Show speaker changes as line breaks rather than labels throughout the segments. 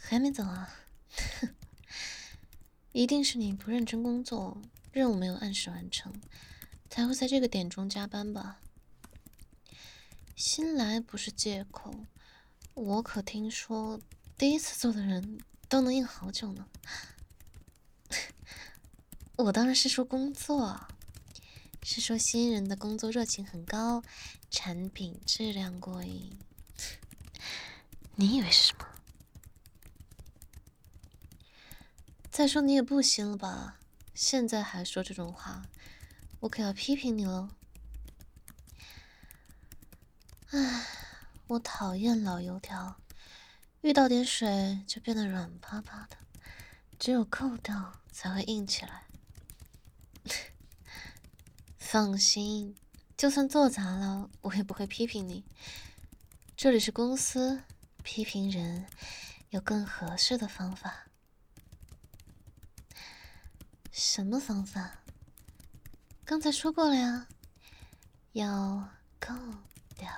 还没走啊？一定是你不认真工作，任务没有按时完成，才会在这个点钟加班吧？新来不是借口，我可听说第一次做的人都能硬好久呢。我当然是说工作，是说新人的工作热情很高，产品质量过硬。你以为是什么？再说你也不行了吧？现在还说这种话，我可要批评你喽。唉，我讨厌老油条，遇到点水就变得软趴趴的，只有扣掉才会硬起来。放心，就算做砸了，我也不会批评你。这里是公司，批评人有更合适的方法。什么方法？刚才说过了呀，要扣掉。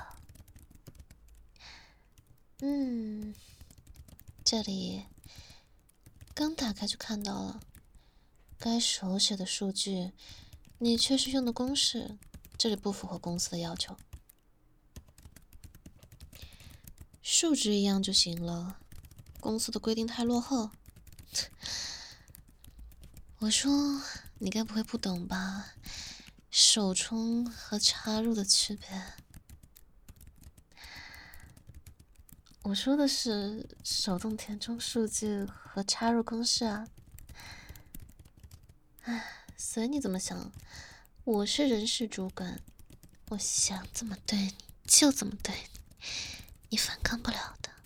这里刚打开就看到了，该手写的数据，你却是用的公式，这里不符合公司的要求。数值一样就行了，公司的规定太落后。我说，你该不会不懂吧？手冲和插入的区别。我说的是手动填充数据和插入公式啊。随你怎么想，我是人事主管，我想怎么对你就怎么对你，你反抗不了的。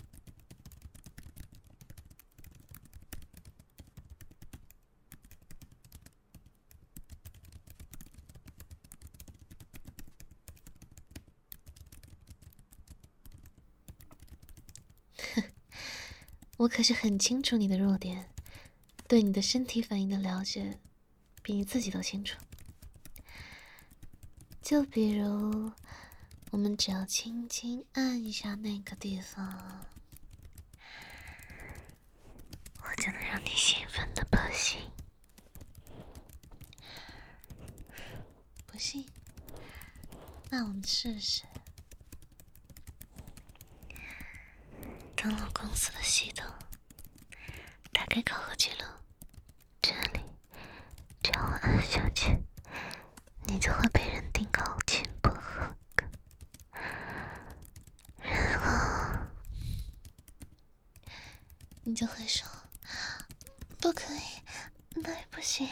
我可是很清楚你的弱点，对你的身体反应的了解，比你自己都清楚。就比如，我们只要轻轻按一下那个地方，我就能让你兴奋的不行。不信？那我们试试。登录公司的系统，打开考核记录，这里只要我按下去，你就会被认定考勤不合格。然后你就会说不可以，那也不行。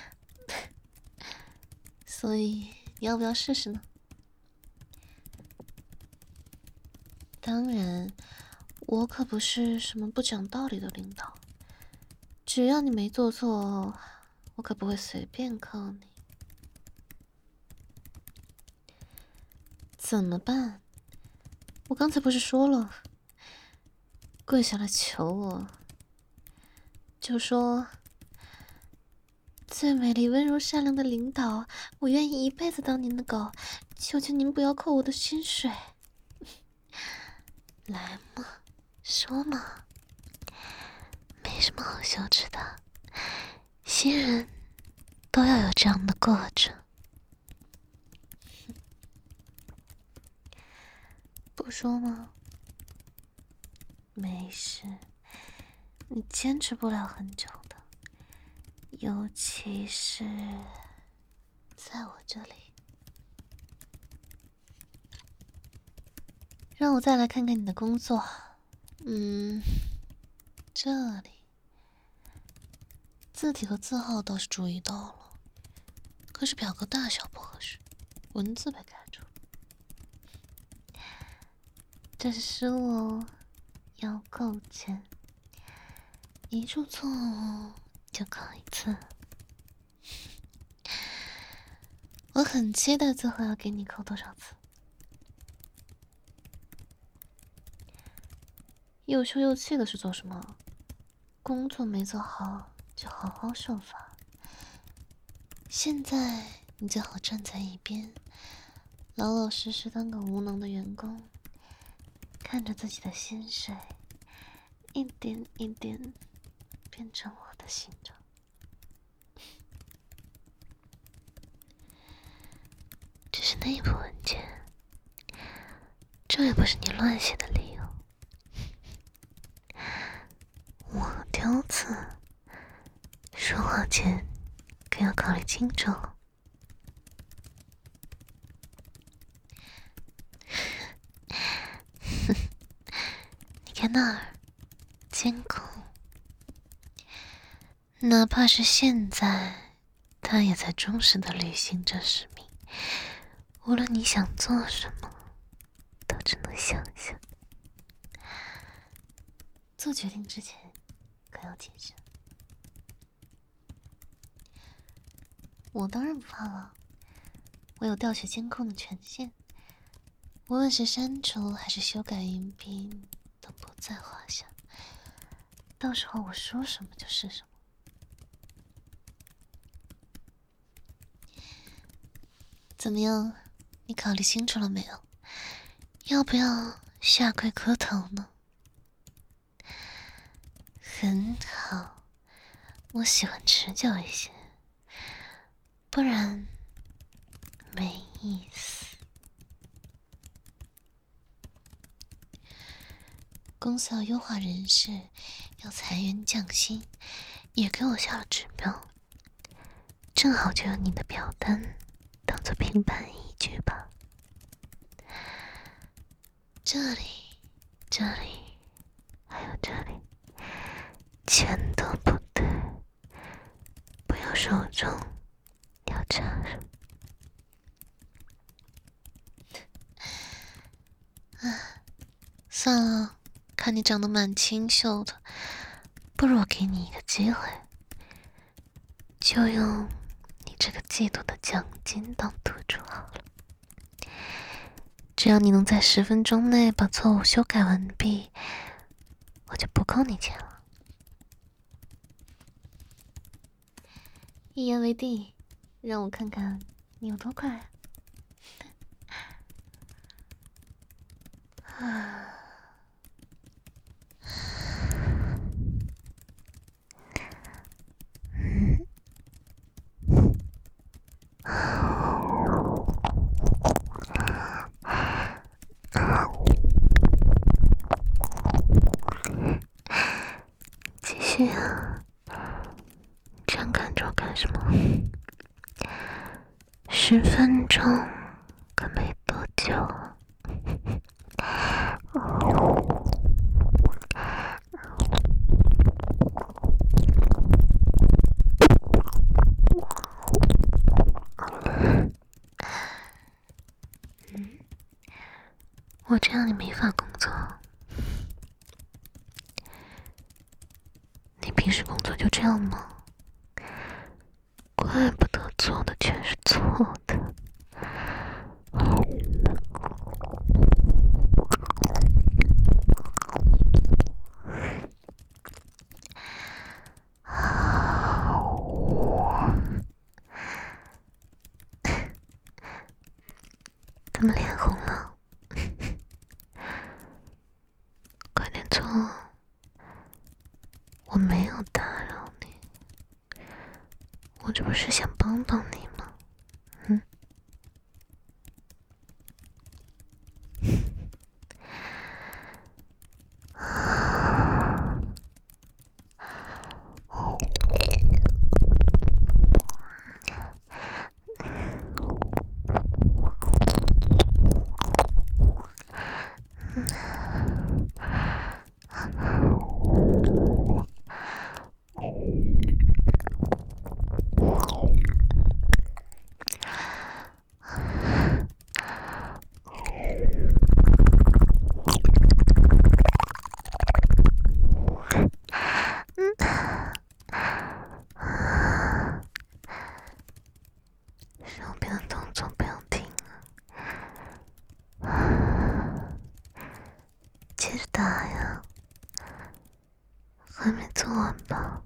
所以你要不要试试呢？当然，我可不是什么不讲道理的领导，只要你没做错，我可不会随便扣你。怎么办？我刚才不是说了，跪下来求我，就说最美丽、温柔、善良的领导，我愿意一辈子当您的狗，求求您不要扣我的薪水。来嘛，说嘛，没什么好羞耻的，新人都要有这样的过程。不说吗？没事，你坚持不了很久的，尤其是在我这里。让我再来看看你的工作。这里字体和字号倒是注意到了，可是表格大小不合适，文字被盖住。这是失误哦，要扣钱。一处错误就扣一次。我很期待最后要给你扣多少次。又羞又气的是做什么？工作没做好就好好受罚。现在你最好站在一边，老老实实当个无能的员工，看着自己的薪水一点一点变成我的形状。只是内部文件，这也不是你乱写的理由。我挑刺，说话前可要考虑清楚。你看那儿，监控，哪怕是现在，他也在忠实的履行着使命。无论你想做什么，都只能想想。做决定之前，可要谨慎。我当然不怕了，我有调取监控的权限，无论是删除还是修改音频，都不在话下。到时候我说什么就是什么。怎么样？你考虑清楚了没有？要不要下跪磕头呢？很好，我喜欢持久一些，不然没意思。公司要优化人事，要裁员降薪，也给我下了指标，正好就用你的表单当做评判依据吧。这里，这里，还有这里，全都不对，不要手重，要插入。算了，看你长得蛮清秀的，不如我给你一个机会，就用你这个季度的奖金当赌注好了。只要你能在10分钟内把错误修改完毕，我就不扣你钱了。一言为定，让我看看你有多快。继续啊，这样看着我干什么？10分钟可没多久啊。我这样你没法工作。你平时工作就这样吗？怪不得做的全是错的。怎么脸红了？快点坐，我没有打扰你，我这不是想帮帮你吗？手边的动作不要停啊！接着打呀，还没做完吧？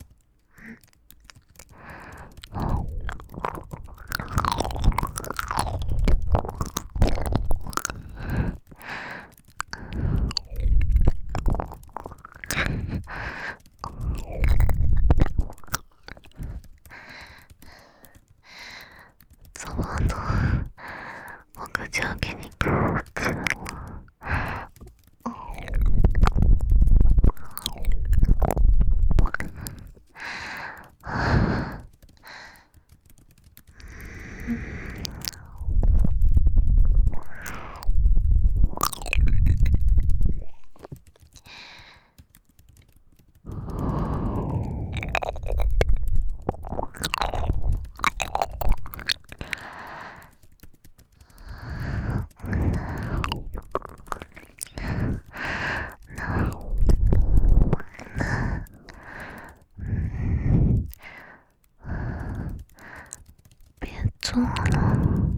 诉我了，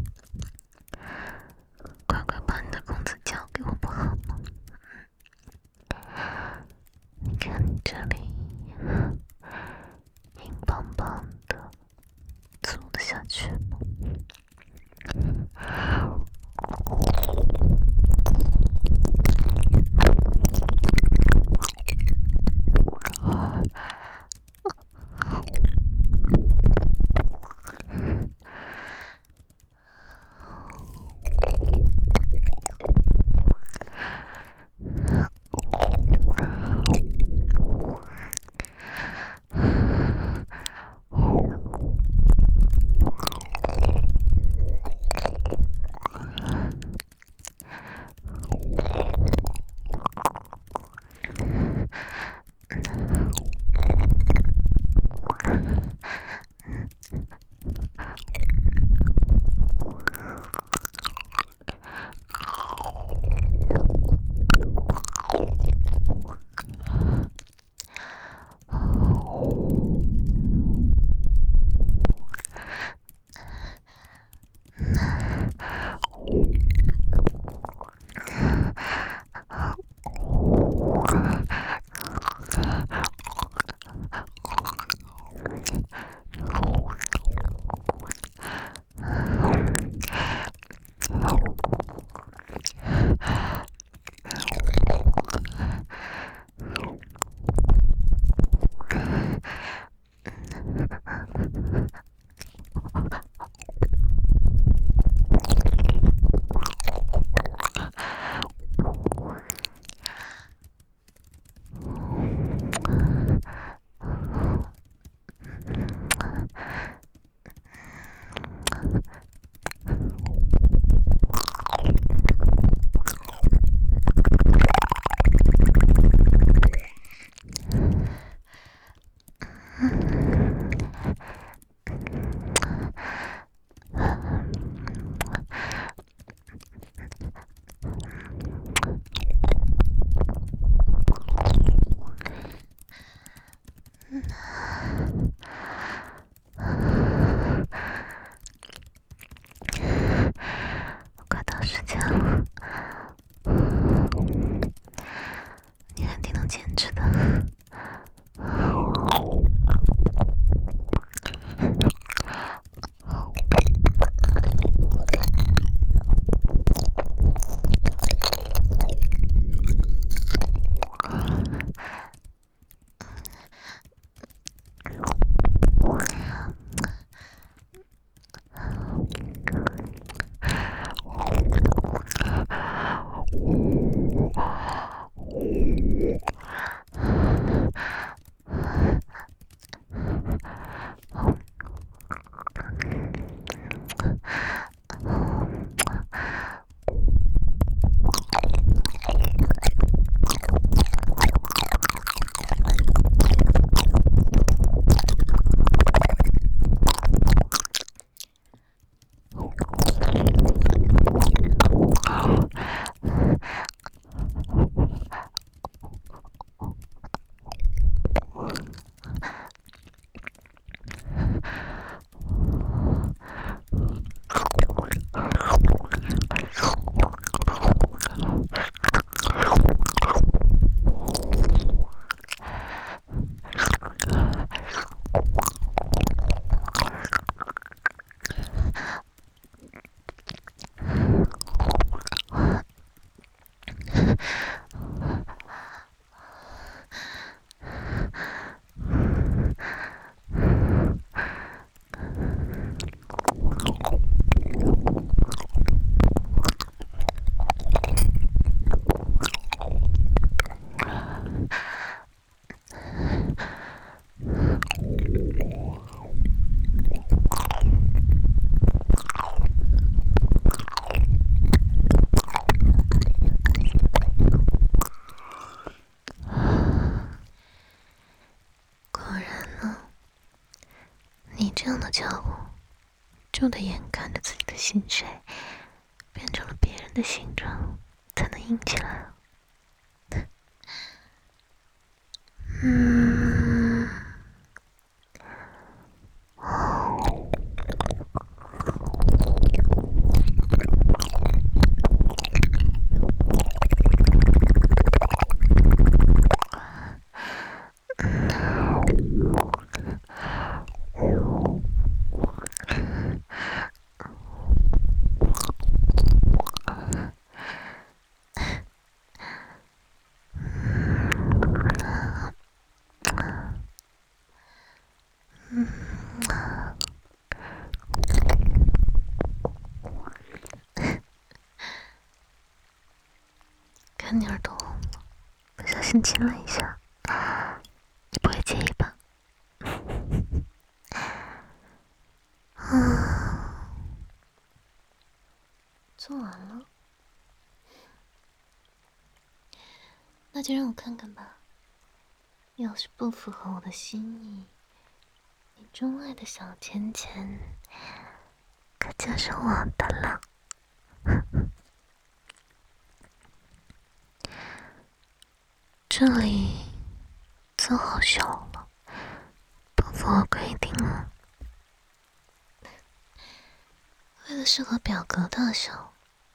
乖乖把你的公子交给我不好吗？你看你这里硬邦邦的，走得下去吗？快到时间了，你肯定能坚持的。这样的家伙，就得眼看着自己的心水变成了别人的形状，才能硬起来。 看你耳朵红了，不小心亲了一下，你不会介意吧？做完了，那就让我看看吧。要是不符合我的心意，你钟爱的小钱钱可就是我的了。这里字好小了，不符合规定啊。为了适合表格大小，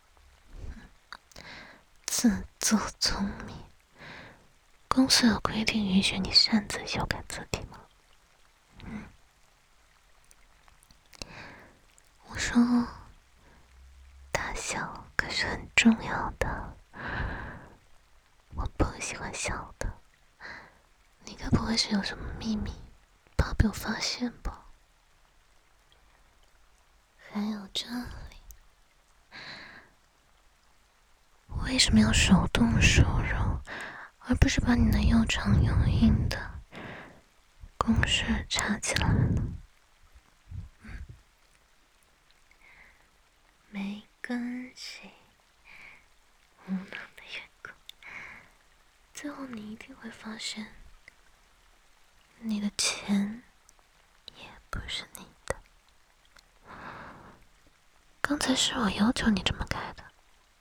自作聪明。公司有规定允许你擅自修改字体吗？我说，大小可是很重要的，我不喜欢小的。你该不会是有什么秘密，怕被我发现吧？还有这里，为什么要手动输入，而不是把你那又长又硬的公式插起来呢？没关系，无能的员工，最后你一定会发现，你的钱也不是你的。刚才是我要求你这么改的，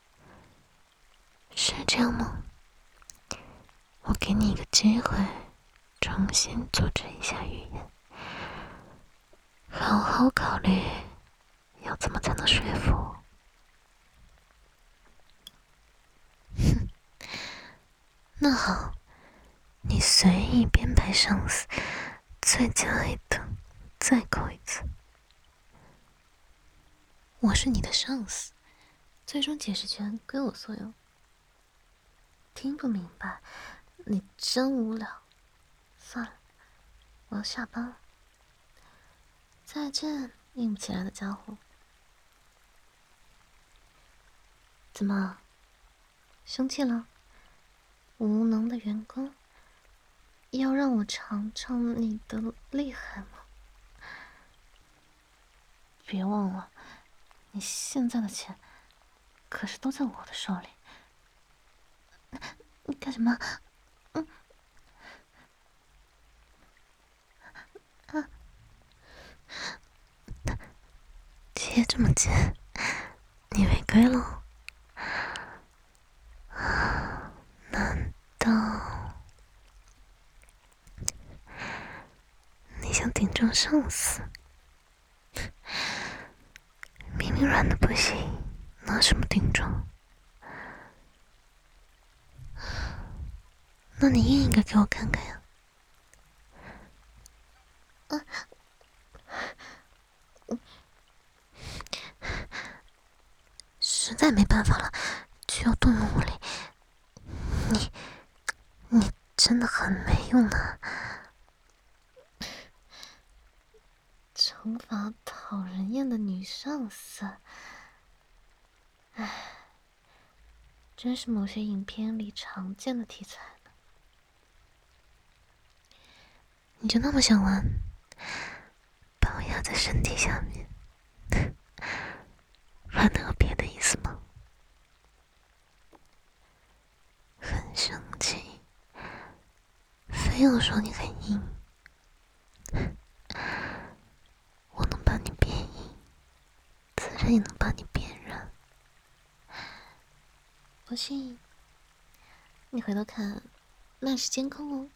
是这样吗？我给你一个机会，重新组织一下语言，好好考虑要怎么才能说服我。那好，你随意编排上司，最佳一等，再扣一次。我是你的上司，最终解释权归我所有。听不明白，你真无聊。算了，我要下班了。再见，硬不起来的家伙。怎么，生气了？无能的员工，要让我尝尝你的厉害吗？别忘了，你现在的钱可是都在我的手里。你干什么？接这么紧，你违规了？难道你想顶撞上司？明明软的不行，拿什么顶撞？那你硬一个给我看看呀！实在没办法了，就要动用武力。你真的很没用啊！惩罚讨人厌的女上司，唉，真是某些影片里常见的题材呢。你就那么想玩？把我压在身体下面，还能有别的意思吗？很生气，非要说你很硬。我能把你变硬，自然也能把你变软。不信，你回头看，那是监控哦。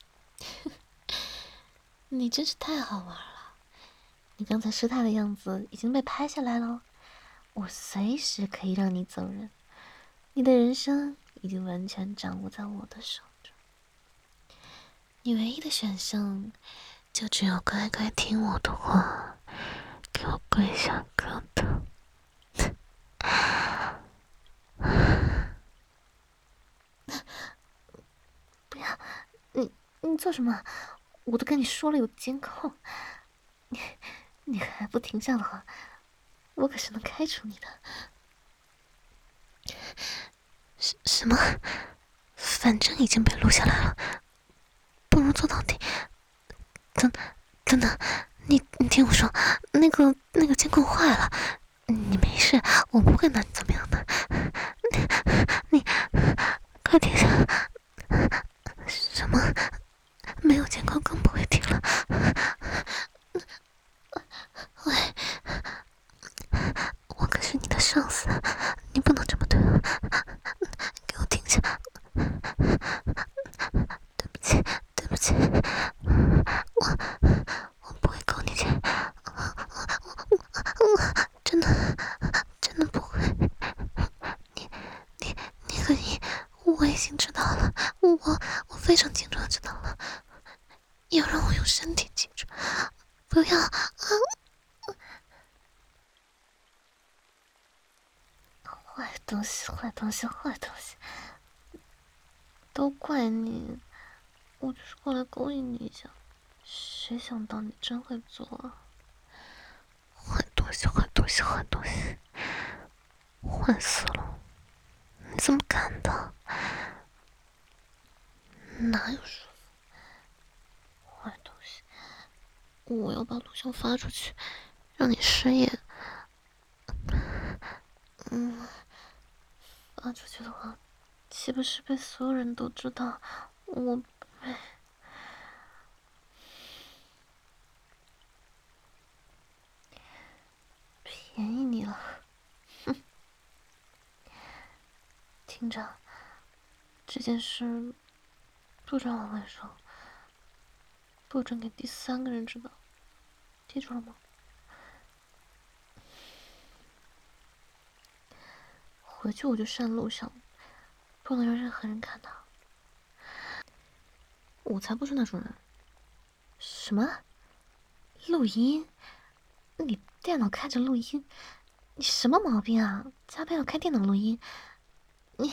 你真是太好玩了！你刚才失态的样子已经被拍下来了，我随时可以让你走人。你的人生已经完全掌握在我的手中，你唯一的选项就只有乖乖听我的话，给我跪下磕头。不要，你做什么？我都跟你说了有监控，你还不停下的话，我可是能开除你的。 什么？反正已经被录下来了，不如做到底。等等，你听我说，那个监控坏了，你没事，我不会拿你怎么样的。你快停下！什么？没有监控更不会停了。喂，我可是你的上司，你不能这么对我。给我停下！对不起，对不起，我不会扣你钱，真的不会。你可以，我已经知道了，我非常清楚的知道了。要让我用身体记住，不要啊！坏东西，坏东西，坏东西！都怪你，我就是过来勾引你一下，谁想到你真会做啊！坏东西，坏东西，坏东西！坏死了！你怎么敢的？哪有说坏东西？我要把录像发出去，让你失业。发出去的话，岂不是被所有人都知道我被……便宜你了，哼！听着，这件事不准往外说，不准给第三个人知道，记住了吗？回去我就删录像，不能让任何人看到。我才不是那种人。什么？录音？你电脑开着录音？你什么毛病啊？加班要开电脑录音？你……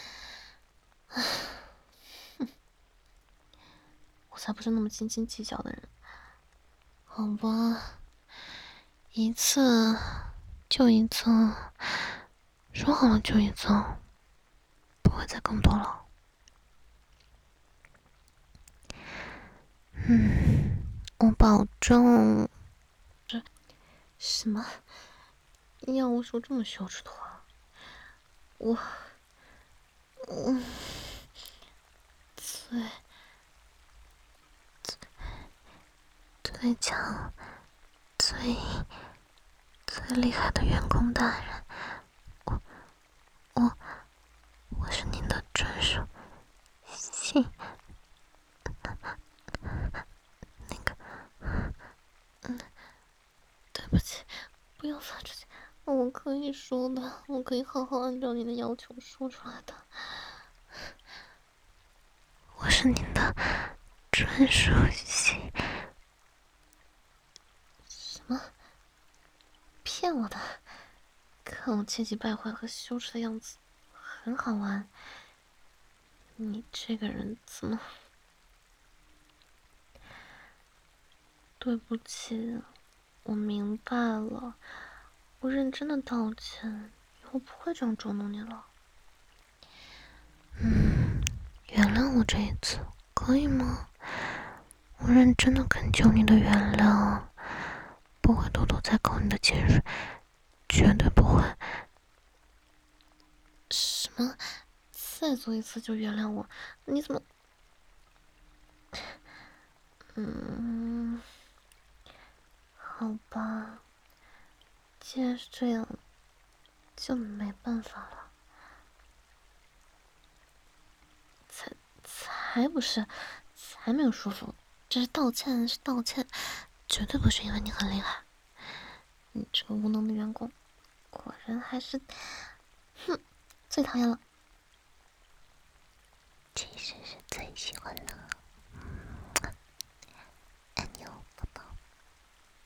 我才不是那么斤斤计较的人。好吧，一次就一次，说好了就一次，不会再更多了。我保证。什么？要我说这么羞耻的话？我最强、最厉害的员工大人，我是您的专属信。那个，对不起，不要发出去。我可以说的，我可以好好按照你的要求说出来的。我是您的专属信。什么？骗我的？看我气急败坏和羞耻的样子，很好玩。你这个人怎么……对不起，我明白了，我认真的道歉，以后不会这样捉弄你了。原谅我这一次，可以吗？我认真的恳求你的原谅，不会偷偷再扣你的潜水，绝对不会。什么？再做一次就原谅我？你怎么……好吧，既然是这样，就没办法了。才不是，才没有舒服。这是道歉，是道歉，绝对不是因为你很厉害。你这个无能的员工，果然还是，哼，最讨厌了。其实是最喜欢了。